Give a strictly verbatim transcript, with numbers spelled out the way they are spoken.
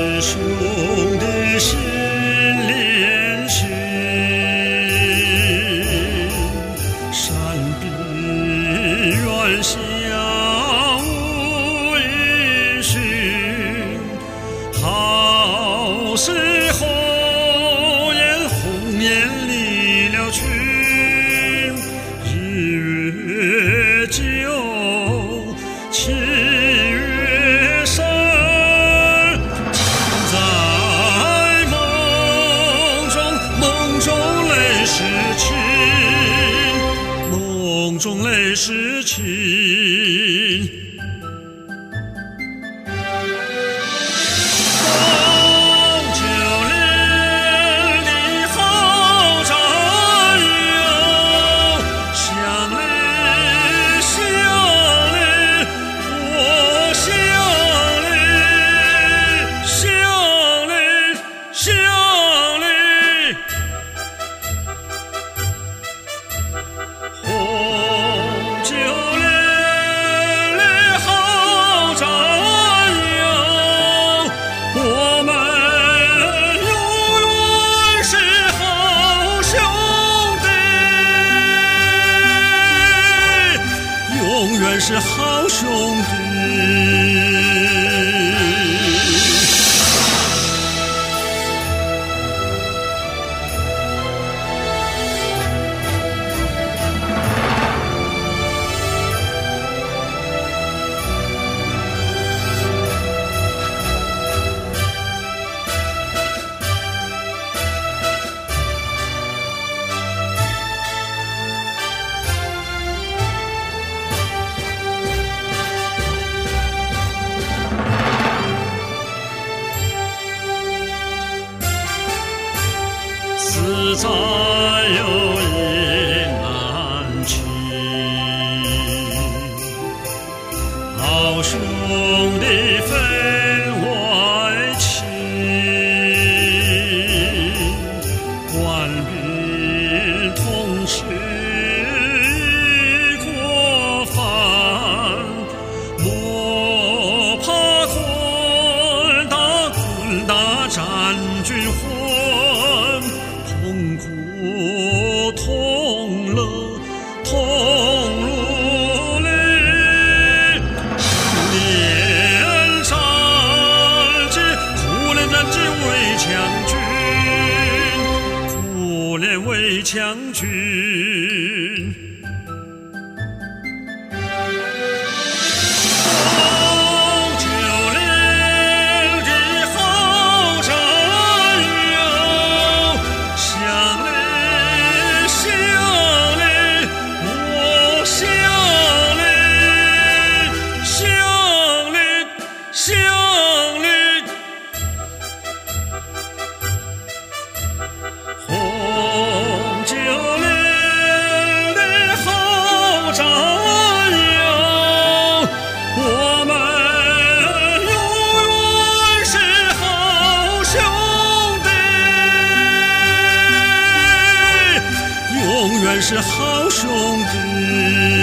兄弟心连心，山比远相无音讯，好似鸿雁鸿雁离了群，日月久，七月深，在梦中，梦中泪是情，梦中泪是情。是好兄弟。自在有意难弃，好兄弟分外亲，官兵同吃一锅饭，莫怕困打困打战军混，同苦同乐同如泪，苦练战绩，苦练战绩为强军，苦练为强军。是好兄弟。